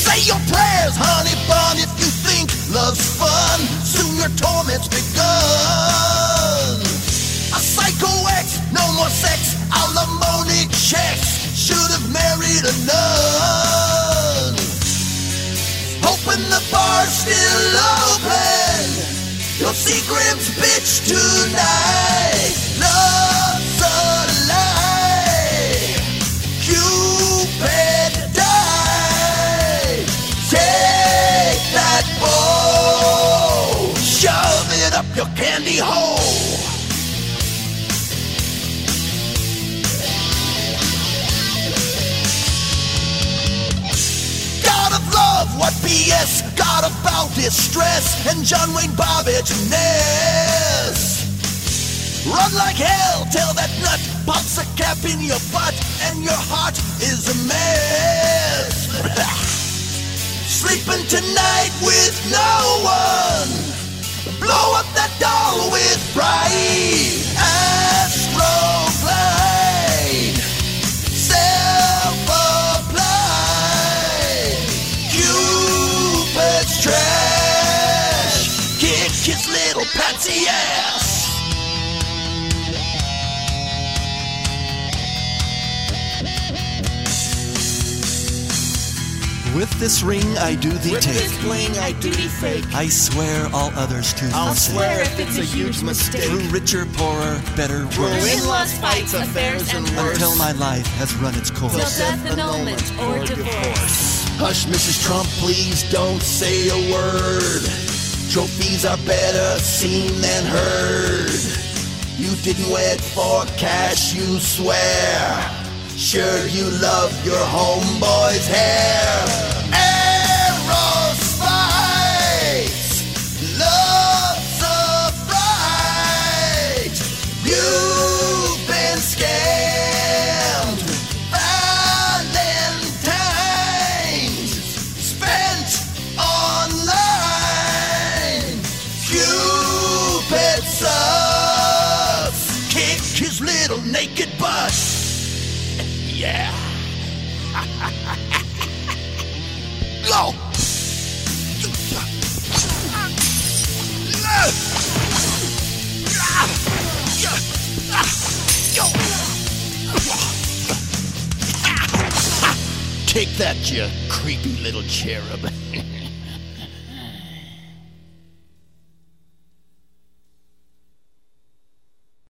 Say your prayers, honey bun, if you think love's fun. Soon your torment's begun. A psycho ex, no more sex, alimony checks. Should have married a nun. Hoping the bar's still open. You'll see Grimm's bitch tonight. Love's a lie. Cupid died. Take that bow. Shove it up your candy hole. What BS got about distress and John Wayne Bobbitt Ness. Run like hell till that nut pops a cap in your butt and your heart is a mess. Sleeping tonight with no one. Blow up that doll with bright Astroglide. Cupid's trash. Kick his little patsy ass. With this ring I do thee With take. this bling I do thee fake. I swear all others to I'll forsake. swear if it's a huge mistake. Through richer, poorer, better, Through worse. in-laws, fights, affairs, and worse. Until my life has run its course. Till death, annulment, or divorce. Hush, Mrs. Trump, please don't say a word. Trophies are better seen than heard. You didn't wed for cash, you swear. Sure you love your homeboy's hair. Arrows fights, love's a fright. You've been scammed. Valentine's spent online. Cupid sucks. Kick his little naked butt. Yeah. Go. Take that, you creepy little cherub.